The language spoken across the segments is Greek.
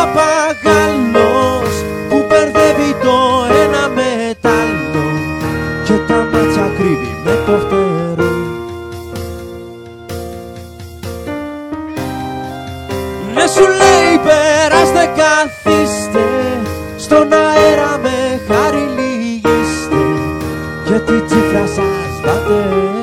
παπαγάλος που μπερδεύει το ένα με τ' άλλο και τα μάτια κρύβει με το φτερό. Ναι, σου λέει περάστε, καθίστε, στον αέρα με χάρη λυγίστε και τη τσίφρα σας πάτε.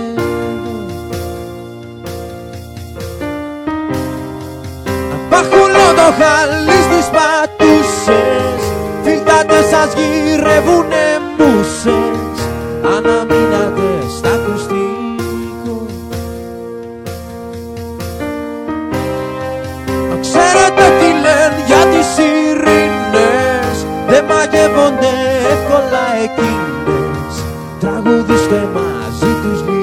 Παχουλώ το χαλί στις πατούσες, φιλτάτες σας γυρεύουνε μουσες, αναμείνατε στα ακουστικό. Ξέρετε τι λένε για τις ειρήνες, δεν μαγεύονται εύκολα εκείνες, τραγουδίστε μαζί τους λίγο.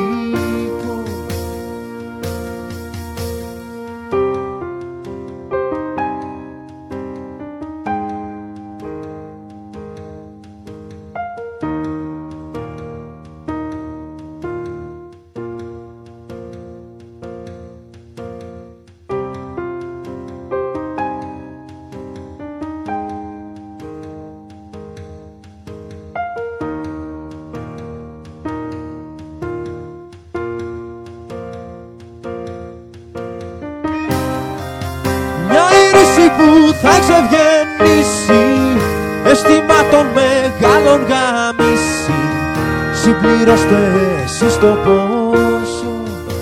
Που θα ξευγεννήσει αισθημάτων μεγάλων γαμίσει, συμπληρώστε εσείς το πόσο.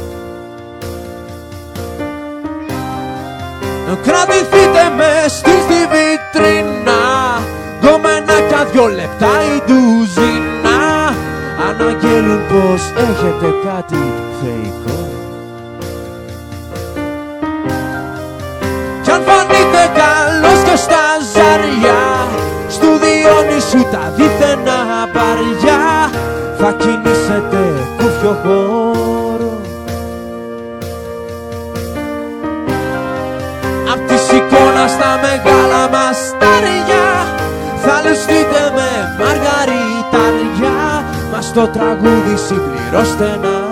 Κρατηθείτε μες στη βιτρίνα, γκομενάκια 2 λεπτά η ντουζίνα, αναγγέλουν πως έχετε κάτι θεϊκό. Κι αν φανείτε καλός και στα ζάρια, στου Διόνυσου τα δίθαινα μπαριά, θα κινήσετε κούφιο χώρο. Απ' της εικόνας στα μεγάλα μαστάρια, θα λουστείτε με μαργαριτάρια, μας το τραγούδι συμπληρώστε να